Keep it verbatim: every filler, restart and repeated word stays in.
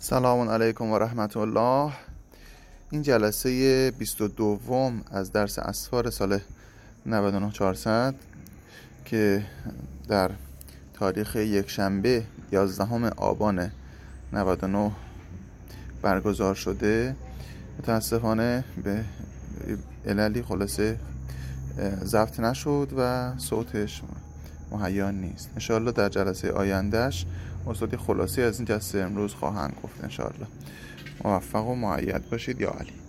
سلام علیکم و رحمت الله. این جلسه بیست و دوم از درس اسفار سال نود و نه چهارصد که در تاریخ یکشنبه یازدهم آبان نود و نه برگزار شده متاسفانه به عللی خلاصه ضبط نشد و صوتش مهیا نیست. انشاءالله در جلسه آیندهش استاد خلاصی از این جلسه امروز خواهند گفت. انشاءالله موفق و مؤید باشید. یا علی.